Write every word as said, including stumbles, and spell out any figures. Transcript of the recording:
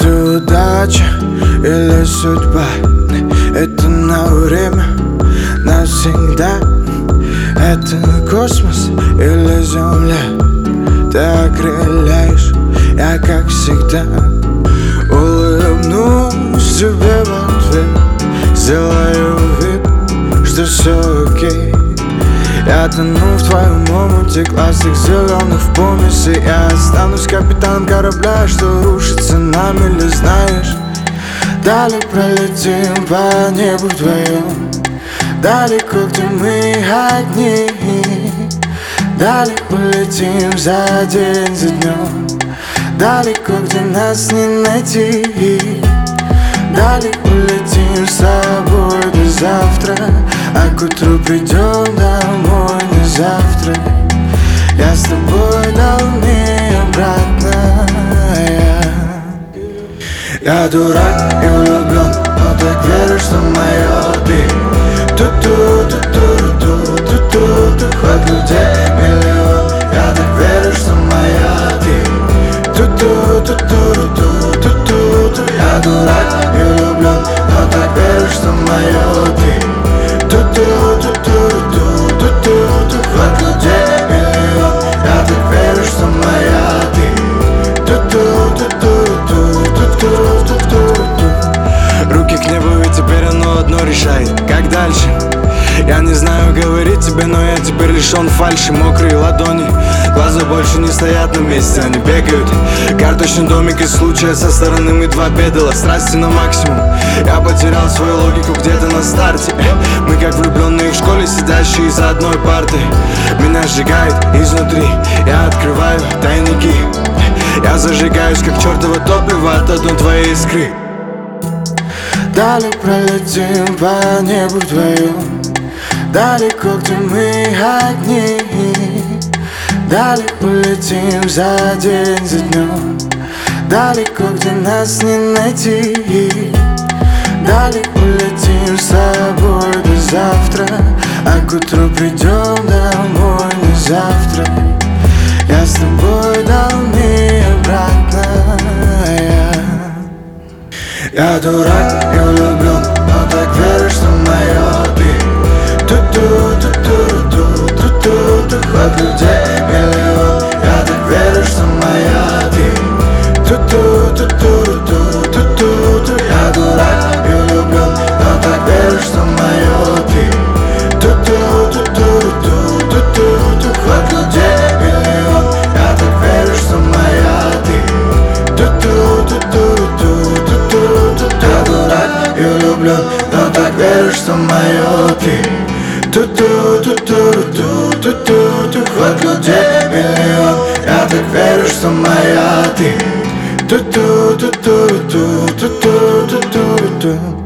же удача или судьба? Это на время, навсегда. Это космос или земля? Ты окрыляешь, я как всегда улыбнусь тебе в ответ, сделаю вид, что все окей. Я тону в твоем омуте классных зеленых в помеси. Я останусь капитаном корабля, что рушится на мили, знаешь. Далее пролетим по небу вдвоем, далеко, где мы одни. Далеко полетим за день, за днем, далеко, где нас не найти. Далеко полетим с тобой до завтра, а к утру придем домой не завтра. Я с тобой давней обратно. Я, я дурак и влюблен, но так верю, что моё ты. Ту-ту-ту-ту-ту-ту-ту-ту. Хоть людей миллион, я так верю, что моя ты. Ту-ту-ту-ту-ту-ту-ту. Я дурак и влюблен, но так верю, что моё ты. Ту-ту-ту-ту-ту-ту-ту. Хоть людей миллион, я так верю, что моя ты. Ту-ту-ту-ту-ту-ту-ту. Руки к небу, и теперь оно одно решает, как дальше. Я не знаю говорить тебе, но я теперь лишён фальши. Мокрые ладони, глаза больше не стоят на месте, они бегают. Карточный домик из случая со стороны, мы два педала, страсти на максимум. Я потерял свою логику где-то на старте. Мы как влюбленные в школе, сидящие за одной партой. Меня сжигает изнутри, я открываю тайники. Я зажигаюсь как чертово топливо от одной твоей искры. Далее пролетим по небу вдвоем, далеко, где мы одни. Далеко полетим за день, за днем, далеко, где нас не найти. Далеко полетим с тобой до завтра, а к утру придем домой не завтра. Я с тобой давней обратно. Я, я дурак и влюблен, но так верю, что моё ты. Ту-ту-ту-ту-ту-ту-ту. Хоть людей миллион, я так верю, что моя ты. Ту-ту-ту-ту-ту-ту-ту. Я дурак и влюблен, но так верю, что моё ты. Ту-ту-ту-ту-ту-ту-ту. Хоть людей миллион, я так верю, что моя ты. Ту-ту-ту-ту-ту-ту-ту. Я дурак и влюблен, но так верю, что моё ты. Ту-ту-ту-ту-ту-ту-ту. Хоть людей миллион, я так верю, что моя ты. Ту-ту-ту-ту-ту-ту-ту-ту-ту.